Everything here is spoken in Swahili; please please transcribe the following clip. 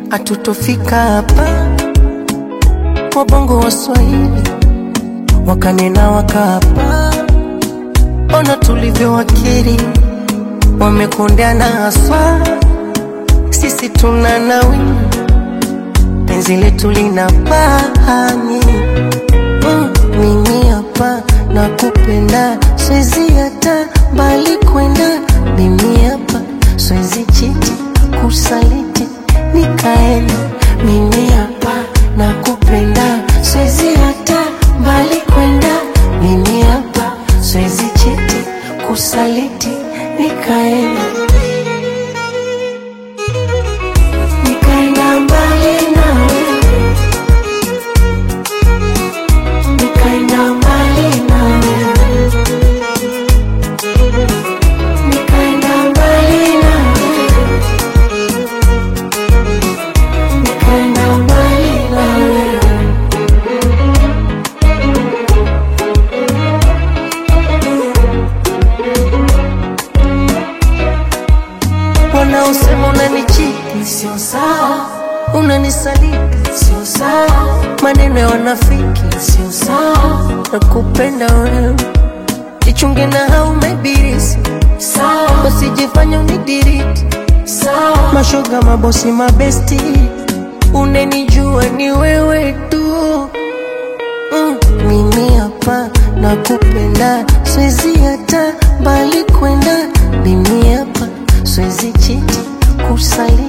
Hatutofika hapa wabongo wa Swahili wakanena wakapa. Ona tulivyo wakiri wamekondeana haswa. Sisi tunanawi penzi letu linapani. Mimi hapa nakupenda, siwezi hata mbali kwenda. Mimi hapa siwezi chiti kusaliti nikaenda. Mimi hapa nakupenda, siwezi hata mbali kwenda. Mimi hapa siwezi chiti kusaliti nikaenda. Nikaenda mbali nawe, nikaenda mbali nawe, nikaenda mbali nawe, nikaenda mbali nawe. Wanaosema unanichiti sio sawa, unanisaliti sio sawa, maneno ya wanafiki sio sawa. Nakupenda wewe, jichunge na hao mabirisi sawa, usijifanye unidiriti sawa. Mashoga mabosi mabesti, unenijua ni wewe tu. Mimi hapa nakupenda, siwezi hata mbali kwenda. Mimi hapa siwezi chiti kusaliti